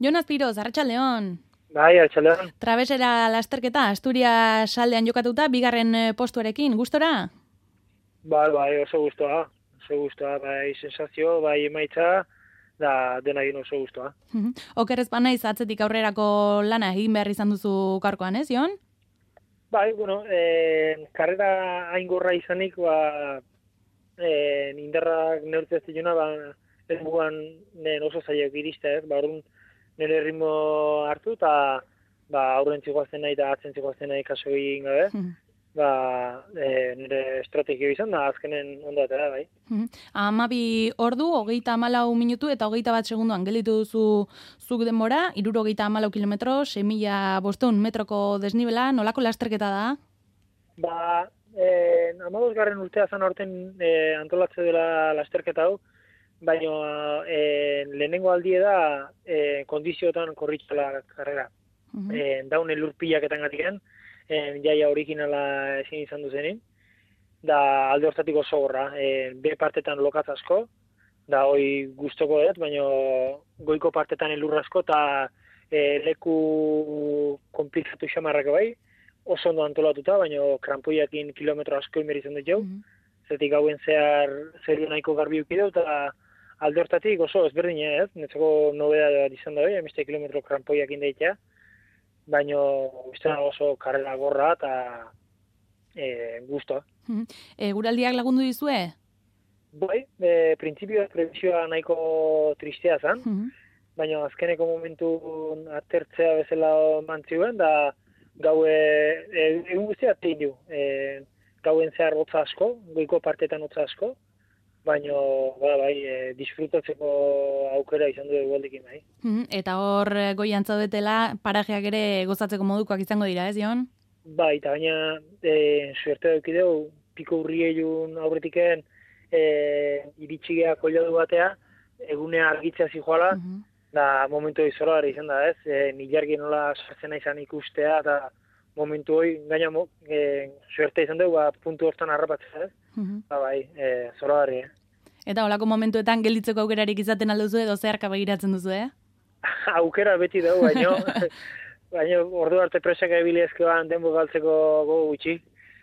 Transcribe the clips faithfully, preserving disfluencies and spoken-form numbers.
Jonas Piroz, Arratsaldeon. Bai, Arratsaldeon. Trabesera lasterketa, Asturias saldean jokatuta, bigarren postuarekin, gustora? Bai, bai, oso gustoa. Oso gustoa, bai, sensazio, bai, emaitza, da denakin oso gustoa. Oker ez banaiz atzetik aurrerako lana egin behar izan duzu gaurkoan, ez, Jon? Bai, bueno, eh, karrera aingorra izanik, ba, eh, indarrak neurtzea ez diluna, ba, ez mugan oso zaiak iriste, ez, ba, orduan nire ritmo hartu, eta ba, aurren txikoazten nahi eta atzen txikoazten nahi kaso egin gabe, ba, e, nire estrategio izan da, azkenen ondatea, bai. Hamabi ordu, hogeita hamalau minutu eta hogeita bat segunduan gelditu duzu zuk denbora, hirurogeita hamalau kilometro, sei mila bostehun metroko desnibela, nolako lasterketa da? Ba, eh, hamabosgarren urtea zan aurten eh, antolatze dela lasterketa hau, baina eh, lehenengo aldie da eh, kondizioetan korritxela karrera. Uh -huh. eh, daune lurpilaketan gatiken, eh, jaia originala ezin izan duzenin, da alde hortatik oso gorra. Eh, be partetan lokatz asko, da hoi gustoko dut, baina goiko partetan elur asko, eta eh, leku komplikatu xamarrak bai, oso ondo antolatuta, baina krampoiakin kilometro asko inber izan dut jau, uh -huh. zetik hauen zehar zeru nahiko garbi ukideu, eta alde hortatik oso ezberdin ez, netzako nobeda izan da bai, emiste kilometro krampoiakin daitea, baina oso karrera gorra eta e, guztua. E, guraldiak lagundu dizue? Bai, e, printzipioa prebisioa nahiko tristea zen, uh -huh. baina azkeneko momentu atertzea bezala mantzioen, da gaue, e, egun guztia tein du, e, gauen zehar hotza asko, goiko partetan hotza asko, baina ba, bai, e, disfrutatzeko aukera izan du egualdekin bai. Eta hor goian zaudetela parajeak ere gozatzeko modukoak izango dira, ez, Jon? Bai, eta baina e, suerte daukideu, piko urrielun aurretiken e, iritsigea koiladu batea, egunea argitzea zijoala, uh -huh. da momentu izolari izan da, ez? E, nilargi nola sartzen izan ikustea, eta momentu hoi, gaina mo, e, suerte izan dugu, ba, puntu hortan harrapatzea, ez? Uh -huh. Ba, bai, e, zoragarri, eh? Eta holako momentuetan gelditzeko aukerarik izaten alduzu edo zeharka begiratzen duzu, eh? Aukera beti dugu, baino, baino ordu arte presaka ebilezkoan denbo galtzeko gogo gutxi.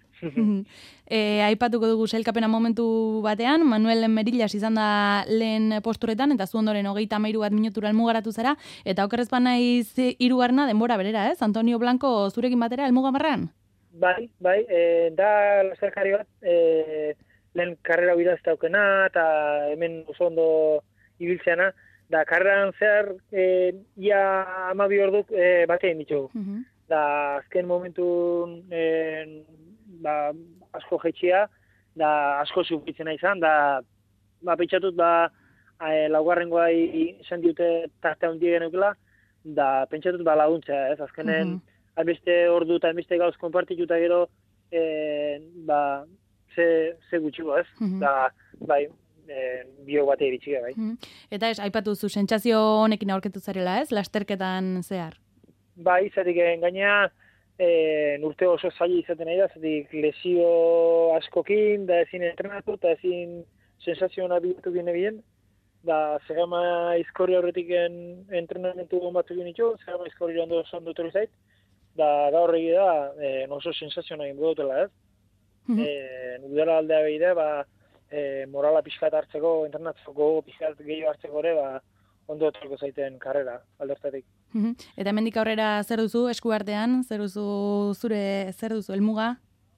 e, aipatuko dugu sailkapena momentu batean, Manuel Merillas izan da lehen posturetan, eta zu ondoren hogeita hamairu bat minutura helmugaratu zara, eta okerrez banaiz hirugarrena denbora berera, ez? Antonio Blanco zurekin batera helmugamarran? Bai, bai, e, da lasterkari bat, e, lehen karrera bidazta aukena, eta hemen oso ondo ibiltzeana, da karreran zehar e, ia amabi orduk e, batean ditugu. Uh -huh. Da azken momentu e, ba, asko jetxia, da asko sufritzena izan, da ba, pentsatut ba, e, laugarrengoa izan diute tarte handia genukela, da pentsatut ba, laguntzea, ez, azkenen uh -huh. albeste ordu eta albeste gauz konpartituta gero e, ba, ze, ze gutxiko, ez, uh -huh. da, bai, e, bio bate iritxika, bai. Uh -huh. Eta ez, aipatu zu, sentsazio honekin aurketu zarela, ez, lasterketan zehar? Bai, zatik gainea, E, urte oso zaila izaten nahi da, zetik lesio askokin, da ezin entrenatu, eta ezin sensazio hona bilatu gine bien, da zegama izkorri horretik entrenamentu batzuk ginitu, zegama izkorri ondo ondo etorri zait, da gaur egi da, e, oso sensazio nahi dutela, ez? Mm -hmm. e, Udara aldea behi da, ba, e, morala pixkat hartzeko, entrenatzeko pixkat gehiago hartzeko ere, ba, ondo etorko zaiten karrera, aldertatik. Eta hemendik aurrera zer duzu eskuartean, zer duzu zure, zer duzu helmuga?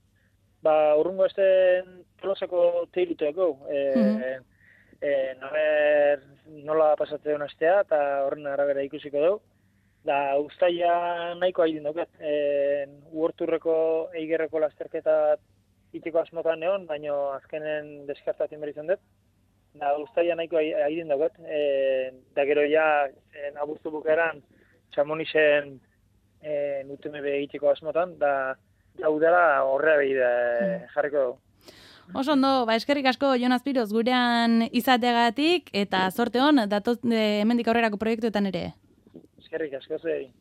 Ba, urrungo esten Tolosako teiluteko, e, uh -huh. e, naber nola pasatzen astea, eta horren arabera ikusiko dugu. Da, uztaila nahiko haidin duket, e, uorturreko eigerreko lasterketa itiko asmotan neon, baina azkenen deskartatzen behar izan dut. Da, uztaila nahiko haidin duket, e, da gero ja, en, abuztu bukeran, Txamonixen e, U T M B egiteko asmotan, da udara horrea behi da e, jarriko dugu. Oso ondo, ba, eskerrik asko Jonas Piroz gurean izateagatik, eta zorte hon, datoz hemendik aurrerako proiektuetan ere. Eskerrik asko zuei.